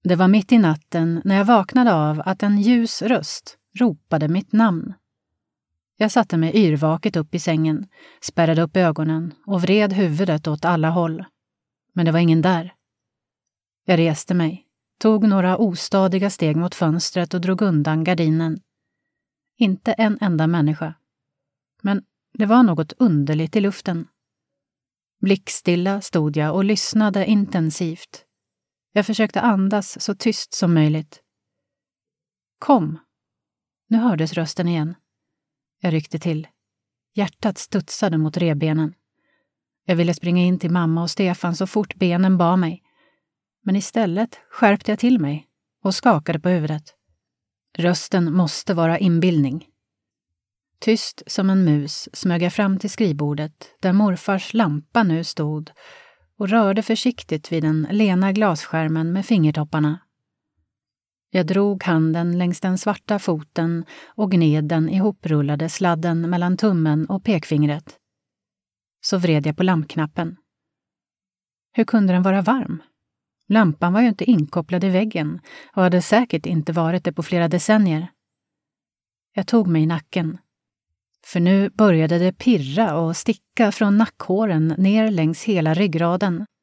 Det var mitt i natten när jag vaknade av att en ljus röst ropade mitt namn. Jag satte mig yrvaket upp i sängen, spärrade upp ögonen och vred huvudet åt alla håll. Men det var ingen där. Jag reste mig, tog några ostadiga steg mot fönstret och drog undan gardinen. Inte en enda människa. Men det var något underligt i luften. Blickstilla stod jag och lyssnade intensivt. Jag försökte andas så tyst som möjligt. Kom! Nu hördes rösten igen. Jag ryckte till. Hjärtat studsade mot revbenen. Jag ville springa in till mamma och Stefan så fort benen bar mig. Men istället skärpte jag till mig och skakade på huvudet. Rösten måste vara inbildning. Tyst som en mus smög jag fram till skrivbordet där morfars lampa nu stod och rörde försiktigt vid den lena glasskärmen med fingertopparna. Jag drog handen längs den svarta foten och gned den ihoprullade sladden mellan tummen och pekfingret. Så vred jag på lampknappen. Hur kunde den vara varm? Lampan var ju inte inkopplad i väggen och hade säkert inte varit det på flera decennier. Jag tog mig i nacken. För nu började det pirra och sticka från nackhåren ner längs hela ryggraden.